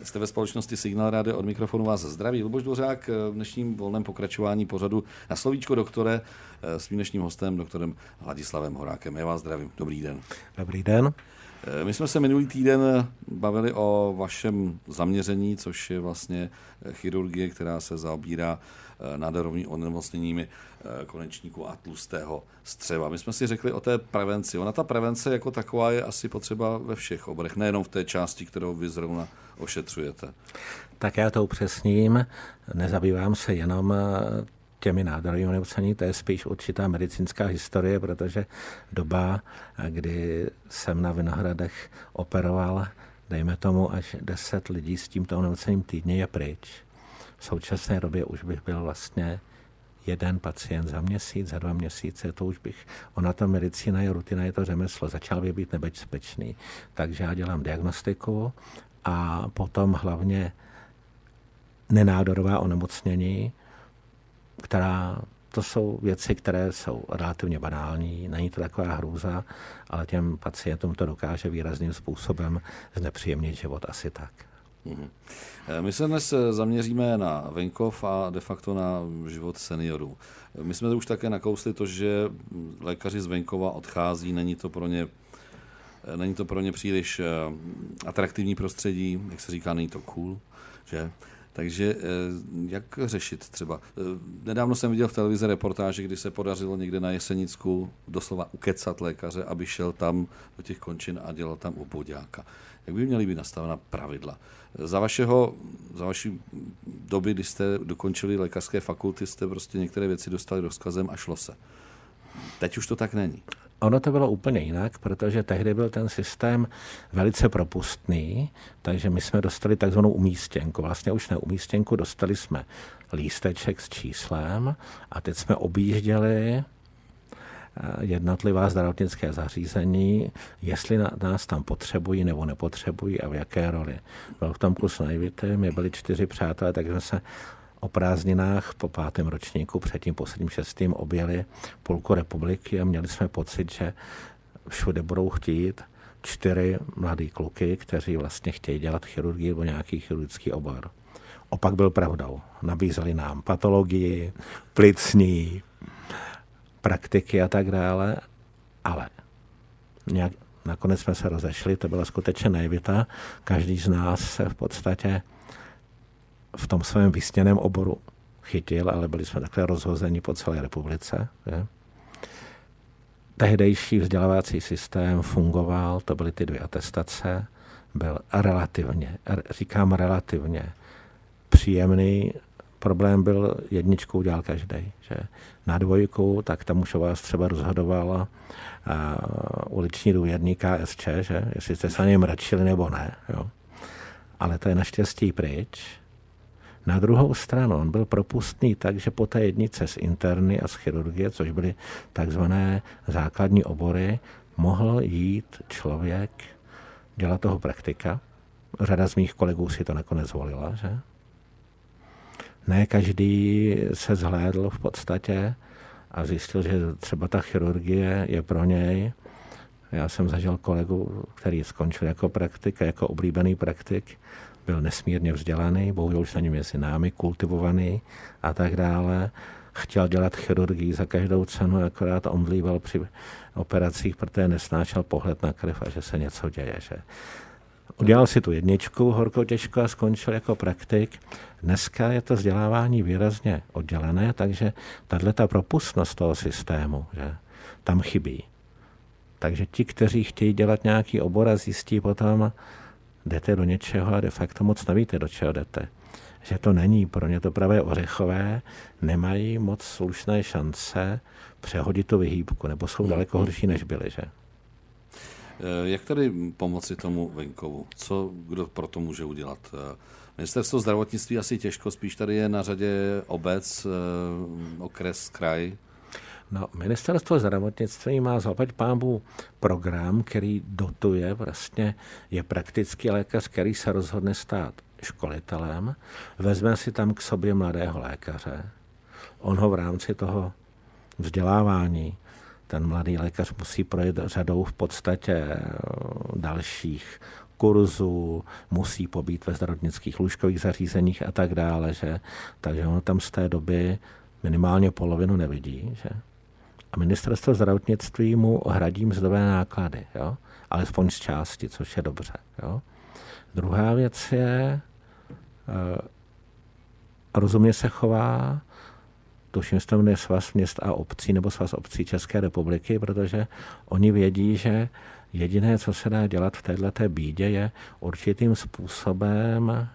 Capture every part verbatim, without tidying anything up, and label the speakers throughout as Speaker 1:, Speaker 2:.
Speaker 1: Jste ve společnosti Signál Rádio, od mikrofonu vás zdraví Luboš Dvořák v dnešním volném pokračování pořadu Na slovíčko doktore s mým dnešním hostem, doktorem Hladislavem Horákem. Já vás zdravím. Dobrý den.
Speaker 2: Dobrý den.
Speaker 1: My jsme se minulý týden bavili o vašem zaměření, což je vlastně chirurgie, která se zaobírá nádorovými onemocněními konečníku a tlustého střeva. My jsme si řekli o té prevenci. Ona ta prevence jako taková je asi potřeba ve všech oborech, nejenom v té části, kterou vy zrovna ošetřujete.
Speaker 2: Tak já to upřesním. Nezabývám se jenom těmi nádorovými onemocněními, to je spíš určitá medicínská historie, protože doba, kdy jsem na Vinohradech operoval, dejme tomu až deset lidí s tímto onemocněním týdně, je pryč. V současné době už bych byl vlastně jeden pacient za měsíc, za dva měsíce, to už bych, ona ta medicína je rutina, je to řemeslo, začal by být nebezpečný. Takže já dělám diagnostiku a potom hlavně nenádorová onemocnění, která, to jsou věci, které jsou relativně banální, není to taková hrůza, ale těm pacientům to dokáže výrazným způsobem znepříjemnit život asi tak.
Speaker 1: Mm-hmm. My se dnes zaměříme na venkov a de facto na život seniorů. My jsme už také nakousli to, že lékaři z venkova odchází, není to pro ně, není to pro ně příliš atraktivní prostředí, jak se říká, není to cool, že? Takže jak řešit třeba? Nedávno jsem viděl v televizi reportáže, kdy se podařilo někde na Jesenicku doslova ukecat lékaře, aby šel tam do těch končin a dělal tam obvoďáka. Jak by měly být nastavena pravidla? Za vašeho, za vaší doby, kdy jste dokončili lékařské fakulty, jste prostě některé věci dostali rozkazem a šlo se. Teď už to tak není.
Speaker 2: Ono to bylo úplně jinak, protože tehdy byl ten systém velice propustný, takže my jsme dostali takzvanou umístěnku. Vlastně už ne umístěnku, dostali jsme lísteček s číslem a teď jsme objížděli jednotlivá zdravotnické zařízení, jestli nás tam potřebují nebo nepotřebují a v jaké roli. Byl v tom kus naivity, my byli čtyři přátelé, takže jsme se o prázdninách po pátém ročníku, před tím posledním šestým objeli půlku republiky a měli jsme pocit, že všude budou chtít čtyři mladý kluky, kteří vlastně chtějí dělat chirurgii nebo nějaký chirurgický obor. Opak byl pravdou. Nabízeli nám patologii, plicní, praktiky a tak dále, ale nějak, nakonec jsme se rozešli, to byla skutečně naivita. Každý z nás se v podstatě v tom svém vysněném oboru chytil, ale byli jsme takhle rozhozeni po celé republice. Že? Tehdejší vzdělávací systém fungoval, to byly ty dvě atestace, byl relativně, říkám relativně příjemný. Problém byl, jedničku udělal každý. Že? Na dvojku, tak tam už o vás třeba rozhodovala uh, uliční důvěrník K S Č, že? Jestli jste se na něj mračili nebo ne. Jo? Ale to je naštěstí pryč. Na druhou stranu on byl propustný tak, že po té jednice z interny a z chirurgie, což byly takzvané základní obory, mohl jít člověk dělat toho praktika. Řada z mých kolegů si to nakonec zvolila, že? Ne každý se zhlédl v podstatě a zjistil, že třeba ta chirurgie je pro něj. Já jsem zažil kolegu, který skončil jako praktik, jako oblíbený praktik, byl nesmírně vzdělaný, bohužel už ani mezi námi, kultivovaný a tak dále. Chtěl dělat chirurgii za každou cenu, akorát omdlíval při operacích, protože nesnášel pohled na krev a že se něco děje. Že? Udělal si tu jedničku, horko těžko, a skončil jako praktik. Dneska je to vzdělávání výrazně oddělené, takže tato propustnost toho systému, že tam chybí. Takže ti, kteří chtějí dělat nějaký obor a zjistí potom, jdete do něčeho a de facto moc nevíte, do čeho jdete. Že to není pro ně to pravé ořechové, nemají moc slušné šance přehodit tu vyhýbku, nebo jsou daleko horší, než byli, že?
Speaker 1: Jak tady pomoci tomu venkovu? Co kdo pro to může udělat? Ministerstvo zdravotnictví asi těžko, spíš tady je na řadě obec, okres, kraj.
Speaker 2: No, ministerstvo zdravotnictví má zaplať pánbů program, který dotuje, vlastně je praktický lékař, který se rozhodne stát školitelem, vezme si tam k sobě mladého lékaře. On ho v rámci toho vzdělávání, ten mladý lékař musí projet řadou v podstatě dalších kurzu, musí pobít ve zdravotnických lůžkových zařízeních a tak dále, že? Takže ono tam z té doby minimálně polovinu nevidí, že? A ministerstvo zdravotnictví mu hradí mzdové náklady, jo? Alespoň z části, což je dobře. Jo? Druhá věc je, e, rozumně se chová, tuším, že to jmenuje Svaz měst a obcí nebo Svaz obcí České republiky, protože oni vědí, že jediné, co se dá dělat v této bídě, je určitým způsobem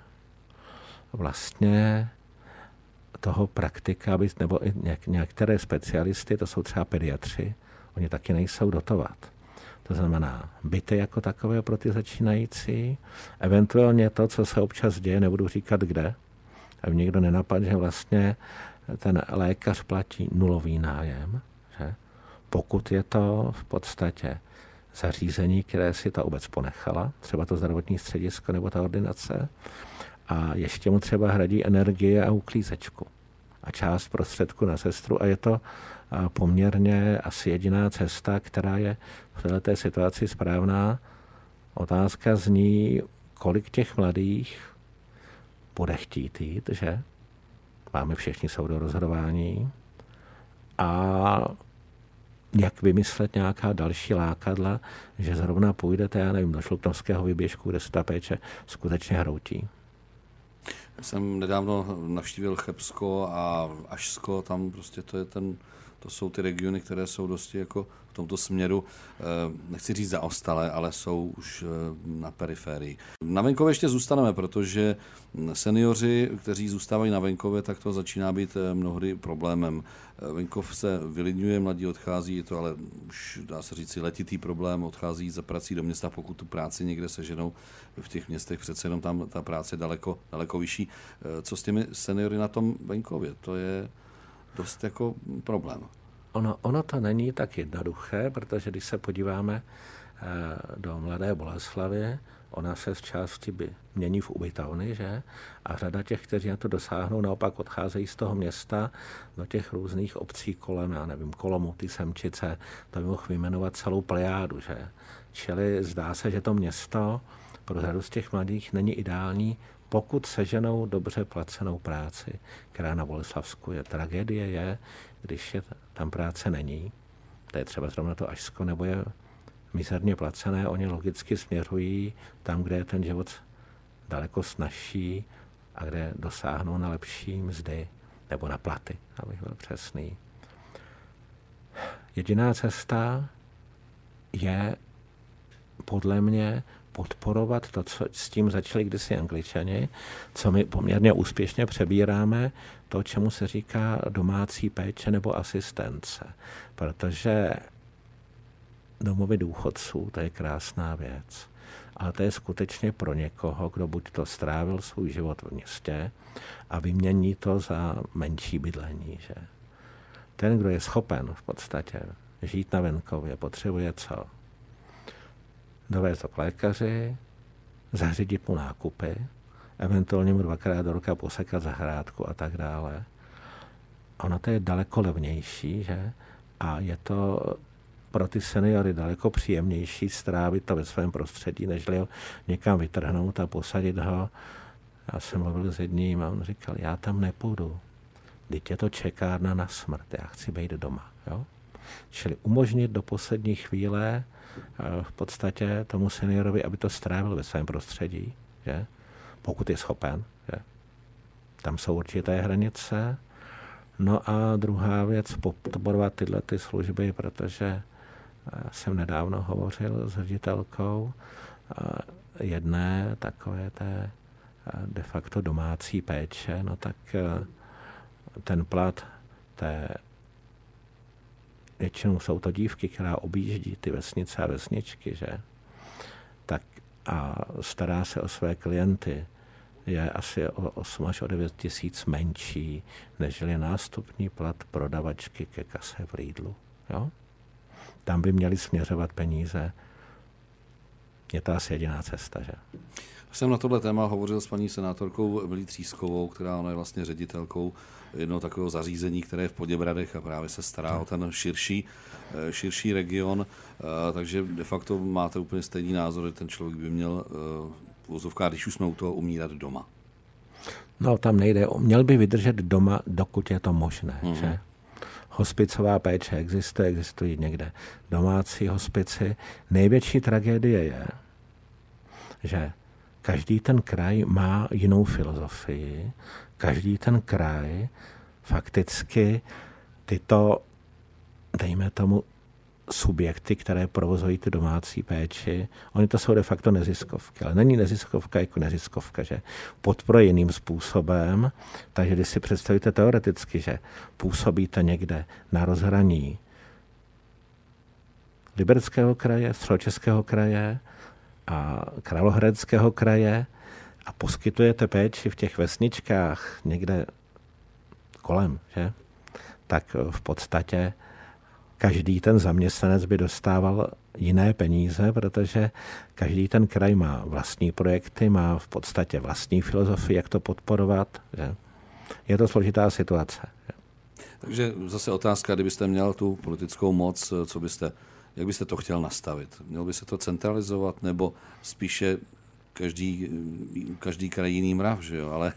Speaker 2: vlastně toho praktika, nebo i některé specialisty, to jsou třeba pediatři, oni taky nejsou dotovat. To znamená byty jako takové pro ty začínající, eventuálně to, co se občas děje, nebudu říkat kde, aby někdo nenapadl, že vlastně ten lékař platí nulový nájem, že? Pokud je to v podstatě zařízení, které si ta obec ponechala, třeba to zdravotní středisko nebo ta ordinace, a ještě mu třeba hradí energie a uklízečku a část prostředku na sestru a je to poměrně asi jediná cesta, která je v této situaci správná. Otázka zní, kolik těch mladých bude chtít jít, že? Máme všichni soudo rozhodování a jak vymyslet nějaká další lákadla, že zrovna půjdete, já nevím, do Šluknovského výběžku, kde se ta péče skutečně hroutí.
Speaker 1: Já jsem nedávno navštívil Chebsko a Ašsko, tam prostě to je ten, to jsou ty regiony, které jsou dosti jako v tomto směru, nechci říct zaostalé, ale jsou už na periferii. Na venkově ještě zůstaneme, protože seniori, kteří zůstávají na venkově, tak to začíná být mnohdy problémem. Venkov se vylidňuje, mladí odchází, je to ale už dá se říct letitý problém, odchází za prací do města, pokud tu práci někde seženou v těch městech, přece jenom tam ta práce je daleko, daleko vyšší. Co s těmi seniory na tom venkově? To je dost jako problém.
Speaker 2: Ono, ono to není tak jednoduché, protože když se podíváme do Mladé Boleslavi, ona se z části by mění v ubytovny, že? A řada těch, kteří na to dosáhnou, naopak odcházejí z toho města do těch různých obcí kolem, já nevím, Kolomuty, Semčice, to by mohl vyjmenovat celou plejádu, že? Čili zdá se, že to město pro řadu z těch mladých není ideální, pokud seženou dobře placenou práci, která na Boleslavsku je. Tragédie je, když je, tam práce není, to je třeba zrovna to Ašsko, nebo je mizerně placené, oni logicky směřují tam, kde je ten život daleko snazší a kde dosáhnou na lepší mzdy, nebo na platy, abych byl přesný. Jediná cesta je podle mě podporovat to, co s tím začali kdysi Angličani, co my poměrně úspěšně přebíráme, to, čemu se říká domácí péče nebo asistence. Protože domovy důchodců, to je krásná věc, ale to je skutečně pro někoho, kdo buď to strávil svůj život v městě a vymění to za menší bydlení. Že? Ten, kdo je schopen v podstatě žít na venkově, potřebuje co? Dovést ho k lékaři, zařídit mu nákupy, eventuálně mu dvakrát do roka posekat zahrádku a tak dále. Ono to je daleko levnější, že? A je to pro ty seniory daleko příjemnější strávit to ve svém prostředí, nežli ho někam vytrhnout a posadit ho. Já jsem mluvil s jedním a on říkal, já tam nepůjdu. Vždyť je to čekárna na smrt, já chci být doma. Jo? Čili umožnit do poslední chvíle v podstatě tomu seniorovi, aby to strávil ve svém prostředí, že? Pokud je schopen. Že? Tam jsou určité hranice. No a druhá věc, podporovat tyhle ty služby, protože jsem nedávno hovořil s ředitelkou jedné takové té de facto domácí péče, no tak ten plat té většinou jsou to dívky, která objíždí ty vesnice a vesničky, že? Tak a stará se o své klienty, je asi o osm až o devět tisíc menší, než je nástupní plat prodavačky ke kase v Lidlu. Jo? Tam by měly směřovat peníze. Je to asi jediná cesta, že?
Speaker 1: Jsem na tohle téma hovořil s paní senátorkou Emilí Třískovou, která ona je vlastně ředitelkou jednoho takového zařízení, které je v Poděbradech a právě se stará o ten širší, širší region, takže de facto máte úplně stejný názor, že ten člověk by měl v uvozovkách, když už jsme u toho, umírat doma.
Speaker 2: No tam nejde, měl by vydržet doma, dokud je to možné, mm. že? Hospicová péče existuje, existují někde domácí hospici. Největší tragédie je, že každý ten kraj má jinou filozofii, každý ten kraj fakticky tyto, dejme tomu, subjekty, které provozují ty domácí péči, oni to jsou de facto neziskovky, ale není neziskovka jako neziskovka, že podporuje jiným způsobem, takže když si představíte teoreticky, že působíte někde na rozhraní Libereckého kraje, Středočeského kraje a Královéhradeckého kraje a poskytujete péči v těch vesničkách někde kolem, že? Tak v podstatě každý ten zaměstnanec by dostával jiné peníze, protože každý ten kraj má vlastní projekty, má v podstatě vlastní filozofii, jak to podporovat. Že? Je to složitá situace. Že?
Speaker 1: Takže zase otázka, kdybyste měl tu politickou moc, co byste, jak byste to chtěl nastavit? Měl by se to centralizovat, nebo spíše každý, každý kraj jiný mrav, že jo? Ale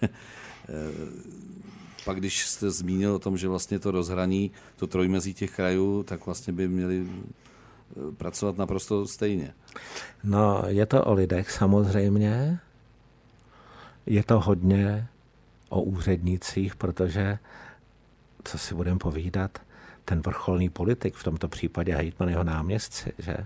Speaker 1: pak když jste zmínil o tom, že vlastně to rozhraní, to trojmezí těch krajů, tak vlastně by měli pracovat naprosto stejně.
Speaker 2: No, je to o lidech samozřejmě. Je to hodně o úřednících, protože, co si budeme povídat, ten vrcholný politik, v tomto případě hejtman, jeho náměstci, že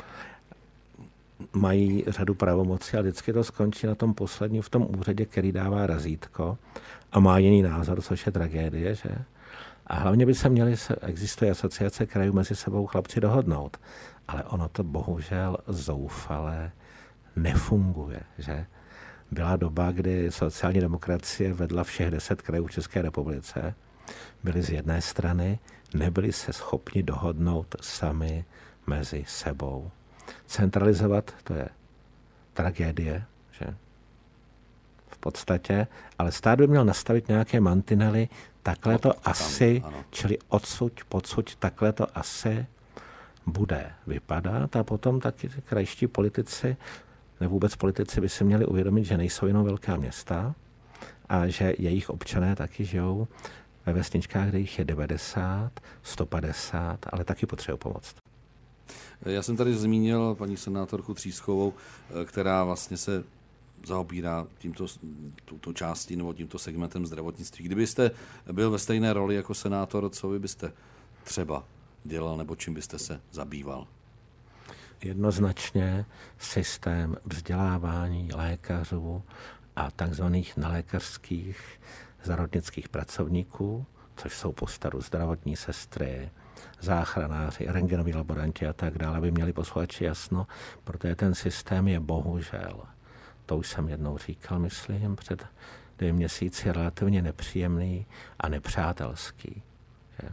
Speaker 2: mají řadu pravomocí a vždycky to skončí na tom posledním, v tom úřadě, který dává razítko a má jiný názor, což je tragédie, že? A hlavně by se měli, existuje asociace krajů, mezi sebou chlapci dohodnout. Ale ono to bohužel zoufale nefunguje, že? Byla doba, kdy sociální demokracie vedla všech deset krajů v České republice, byli z jedné strany, nebyli se schopni dohodnout sami mezi sebou. Centralizovat, to je tragédie, že? V podstatě, ale stát by měl nastavit nějaké mantinely, takhle to asi, čili odsud, podsud, takhle to asi bude vypadat a potom taky krajští politici, ne vůbec politici by si měli uvědomit, že nejsou jenom velká města a že jejich občané taky žijou ve vesničkách, kde jich je devadesát, sto padesát, ale taky potřebují pomoct.
Speaker 1: Já jsem tady zmínil paní senátorku Třískovou, která vlastně se zaobírá tímto, touto částí nebo tímto segmentem zdravotnictví. Kdybyste byl ve stejné roli jako senátor, co vy byste třeba dělal nebo čím byste se zabýval?
Speaker 2: Jednoznačně systém vzdělávání lékařů a takzvaných nelékařských zdravotnických pracovníků, což jsou postaru zdravotní sestry, záchranáři, rentgenoví laboranti a tak dále, by měli posluchači jasno, protože ten systém je bohužel, to už jsem jednou říkal, myslím, před dvě měsíci, relativně nepříjemný a nepřátelský. Že?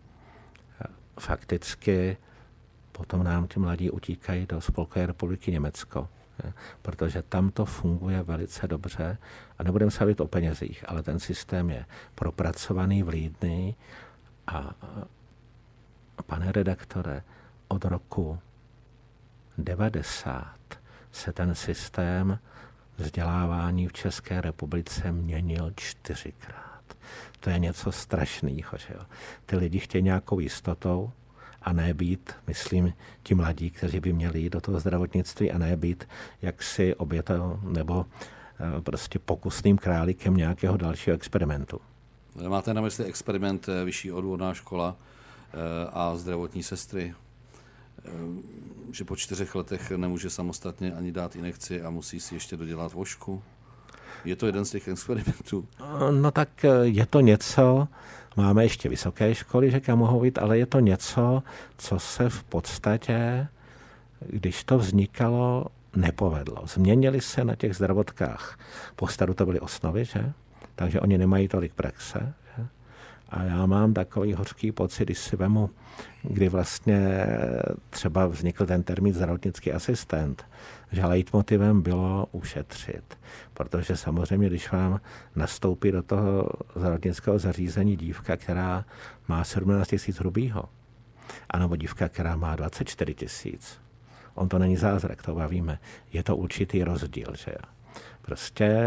Speaker 2: Fakticky potom nám ti mladí utíkají do Spolkové republiky Německo, že? Protože tam to funguje velice dobře a nebudeme se bavit o penězích, ale ten systém je propracovaný, vlídný a pane redaktore, od roku devadesát se ten systém vzdělávání v České republice měnil čtyřikrát. To je něco strašného, že jo. Ty lidi chtějí nějakou jistotou a ne být, myslím, ti mladí, kteří by měli jít do toho zdravotnictví a ne být jaksi obětou nebo prostě pokusným králíkem nějakého dalšího experimentu.
Speaker 1: Máte na mysli experiment Vyšší odborná škola a zdravotní sestry, že po čtyřech letech nemůže samostatně ani dát injekci a musí si ještě dodělat vožku? Je to jeden z těch experimentů?
Speaker 2: No tak je to něco, máme ještě vysoké školy, že kam mohou být, ale je to něco, co se v podstatě, když to vznikalo, nepovedlo. Změnili se na těch zdravotkách. Po staru to byly osnovy, že? Takže oni nemají tolik praxe, že? A já mám takový hořký pocit, když si vemu, kdy vlastně třeba vznikl ten termín zdravotnický asistent, že leitmotivem bylo ušetřit. Protože samozřejmě, když vám nastoupí do toho zdravotnického zařízení dívka, která má sedmnáct tisíc hrubýho, anebo dívka, která má dvacet čtyři tisíc, on to není zázrak, to bavíme. Je to určitý rozdíl, že jo. Prostě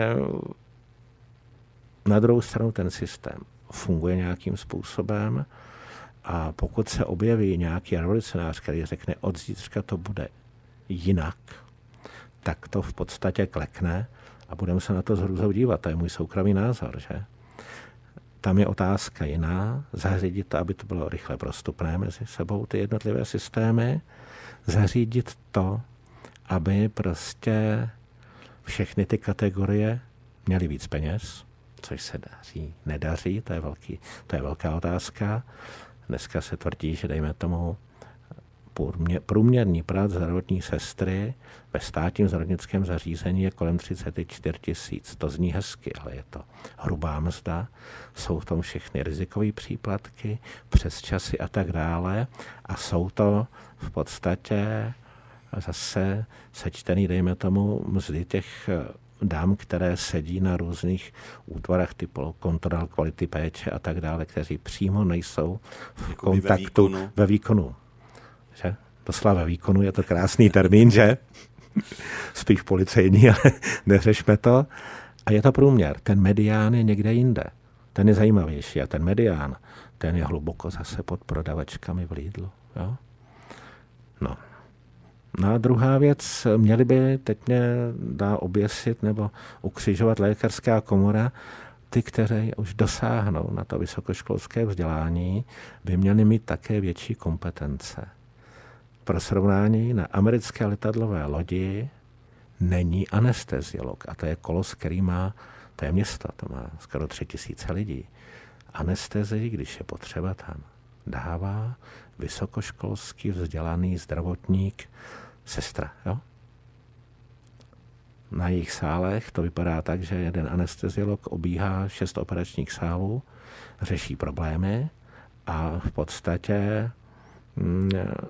Speaker 2: na druhou stranu ten systém funguje nějakým způsobem a pokud se objeví nějaký revolucionář, který řekne, od zítřka to bude jinak, tak to v podstatě klekne a budeme se na to s hrůzou dívat. To je můj soukromý názor, že? Tam je otázka jiná, zařídit to, aby to bylo rychle prostupné mezi sebou, ty jednotlivé systémy, zařídit to, aby prostě všechny ty kategorie měly víc peněz, což se daří, nedaří, to je, velký, to je velká otázka. Dneska se tvrdí, že dejme tomu průměrný plat zdravotní sestry ve státním zdravotnickém zařízení je kolem třicet čtyři tisíc. To zní hezky, ale je to hrubá mzda. Jsou v tom všechny rizikové příplatky, přesčasy a tak dále. A jsou to v podstatě zase sečtený, dejme tomu, mzdy těch dám, které sedí na různých útvarech typu kontrol kvality péče a tak dále, kteří přímo nejsou v jako kontaktu ve výkonu. Ve výkonu. Že? Doslova ve výkonu je to krásný termín, že? Spíš policejní, ale neřešme to. A je to průměr. Ten medián je někde jinde. Ten je zajímavější. A ten medián, ten je hluboko zase pod prodavačkami v Lidlu. Jo? No. No a druhá věc, měli by, teď mě dá oběsit nebo ukřižovat lékařská komora, ty, kteří už dosáhnou na to vysokoškolské vzdělání, by měli mít také větší kompetence. Pro srovnání, na americké letadlové lodi není anesteziolog. A to je kolos, který má, to je město, to má skoro tři tisíce lidí. Anestezii, když je potřeba, tam dává vysokoškolský vzdělaný zdravotník, sestra. Jo? Na jejich sálech to vypadá tak, že jeden anesteziolog obíhá šest operačních sálů, řeší problémy a v podstatě mm,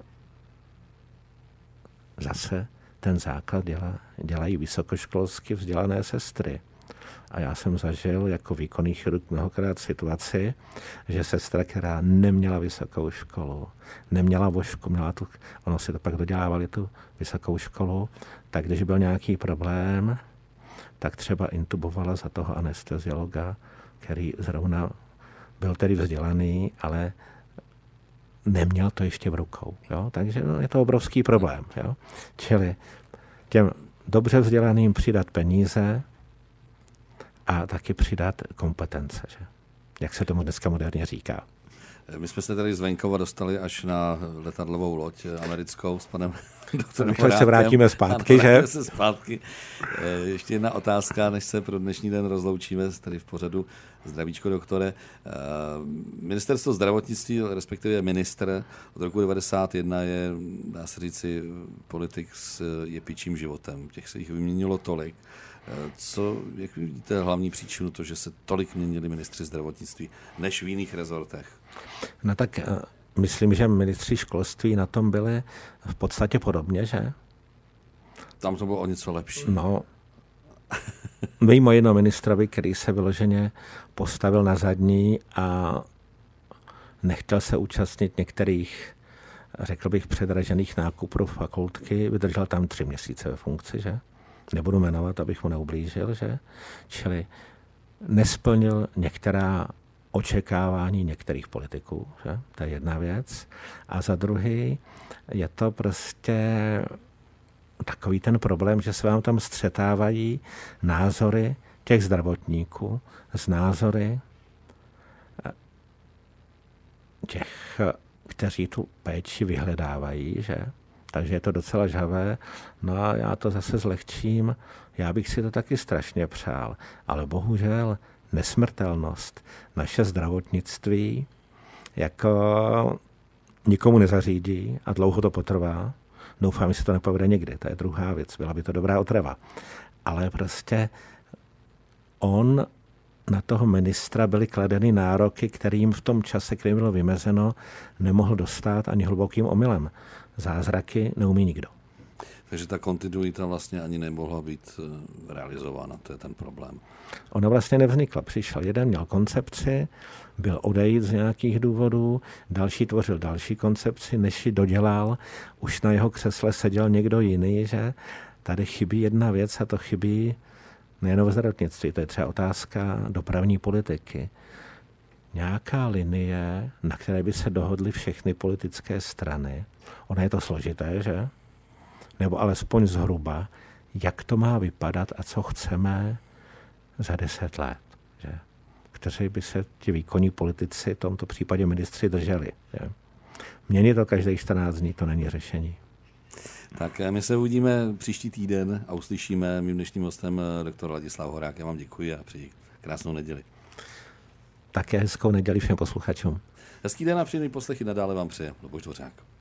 Speaker 2: zase ten základ dělá, dělají vysokoškolsky vzdělané sestry. A já jsem zažil jako výkonný chirurg mnohokrát situaci, že sestra, která neměla vysokou školu, neměla vošku, měla tu, ono si to pak dodělávali tu vysokou školu, tak když byl nějaký problém, tak třeba intubovala za toho anesteziologa, který zrovna byl tedy vzdělaný, ale neměl to ještě v rukou. Jo? Takže no, je to obrovský problém. Jo? Čili těm dobře vzdělaným přidat peníze a taky přidat kompetence. Že? Jak se tomu dneska moderně říká.
Speaker 1: My jsme se tady z venkova dostali až na letadlovou loď americkou s panem doktorem
Speaker 2: Rychle se vrátíme zpátky, že?
Speaker 1: Se zpátky. Ještě jedna otázka, než se pro dnešní den rozloučíme tady v pořadu Zdravíčko, doktore. Ministerstvo zdravotnictví, respektive ministr, od roku devadesát jedna je, dá se říci, politik s jepičím životem. Těch se jich vyměnilo tolik. Co, jak vidíte hlavní příčinu to, že se tolik měnili ministři zdravotnictví než v jiných rezortech?
Speaker 2: No tak myslím, že ministři školství na tom byli v podstatě podobně, že?
Speaker 1: Tam to bylo o něco lepší.
Speaker 2: No, mimo jedno ministrovi, který se vyloženě postavil na zadní a nechtěl se účastnit některých, řekl bych, předražených nákupů fakultky, vydržel tam tři měsíce ve funkci, že? Nebudu jmenovat, abych mu neublížil, že? Čili nesplnil některá očekávání některých politiků, že? To je jedna věc. A za druhý je to prostě takový ten problém, že se vám tam střetávají názory těch zdravotníků s názory těch, kteří tu péči vyhledávají, že? Takže je to docela žhavé. No a já to zase zlehčím. Já bych si to taky strašně přál. Ale bohužel nesmrtelnost, naše zdravotnictví jako nikomu nezařídí a dlouho to potrvá. Doufám, že se to nepovede někdy. To je druhá věc. Byla by to dobrá otrava. Ale prostě on na toho ministra byly kladeny nároky, kterým v tom čase, který bylo vymezeno, nemohl dostat ani hlubokým omylem. Zázraky neumí nikdo.
Speaker 1: Takže ta kontinuita vlastně ani nemohla být realizována, to je ten problém.
Speaker 2: Ona vlastně nevznikla. Přišel jeden, měl koncepci, byl odejít z nějakých důvodů, další tvořil další koncepci, než ji dodělal, už na jeho křesle seděl někdo jiný, že tady chybí jedna věc a to chybí nejen v zdravotnictví, to je třeba otázka dopravní politiky. Nějaká linie, na které by se dohodly všechny politické strany, ono je to složité, že? Nebo alespoň zhruba, jak to má vypadat a co chceme za deset let, že? Kteří by se ti výkonní politici, v tomto případě ministři, drželi. Že? Měnit to každých čtrnáct dní, to není řešení.
Speaker 1: Tak my se uvidíme příští týden a uslyšíme. Mým dnešním hostem doktor Ladislav Horák. Já vám děkuji a přeji krásnou neděli.
Speaker 2: Také hezkou neděli všem posluchačům.
Speaker 1: Hezký den a příjemný poslechy nadále vám přeje Luboš Dvořák.